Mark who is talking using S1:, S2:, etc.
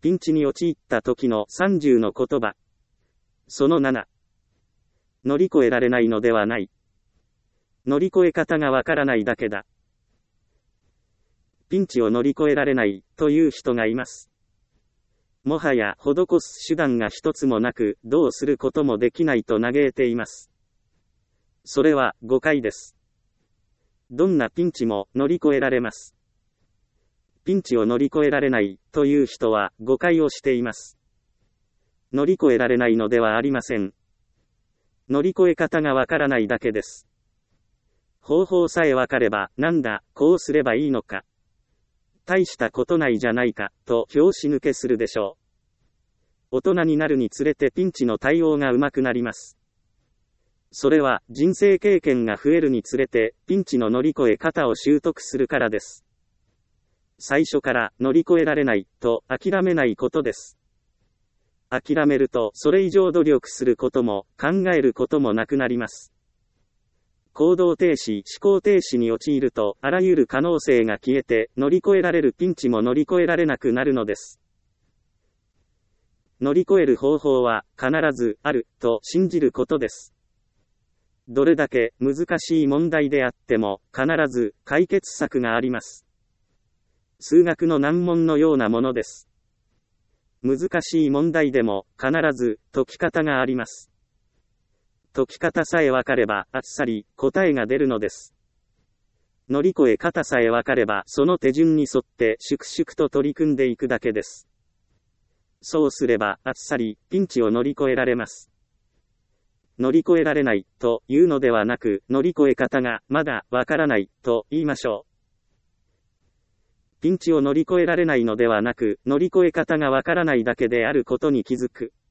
S1: ピンチに陥った時の30の言葉。その7。乗り越えられないのではない。乗り越え方がわからないだけだ。ピンチを乗り越えられないという人がいます。もはや施す手段が一つもなく、どうすることもできないと嘆いています。それは誤解です。どんなピンチも乗り越えられます。ピンチを乗り越えられないという人は誤解をしています。乗り越えられないのではありません。乗り越え方がわからないだけです。方法さえわかれば、なんだ、こうすればいいのか。大したことないじゃないか、と拍子抜けするでしょう。大人になるにつれてピンチの対応が上手くなります。それは人生経験が増えるにつれて、ピンチの乗り越え方を習得するからです。最初から乗り越えられないと諦めないことです。諦めるとそれ以上努力することも考えることもなくなります。行動停止、思考停止に陥るとあらゆる可能性が消えて乗り越えられるピンチも乗り越えられなくなるのです。乗り越える方法は必ずあると信じることです。どれだけ難しい問題であっても必ず解決策があります。数学の難問のようなものです。難しい問題でも必ず解き方があります。解き方さえわかればあっさり答えが出るのです。乗り越え方さえわかればその手順に沿って粛々と取り組んでいくだけです。そうすればあっさりピンチを乗り越えられます。乗り越えられないというのではなく、乗り越え方がまだわからないと言いましょう。ピンチを乗り越えられないのではなく、乗り越え方がわからないだけであることに気づく。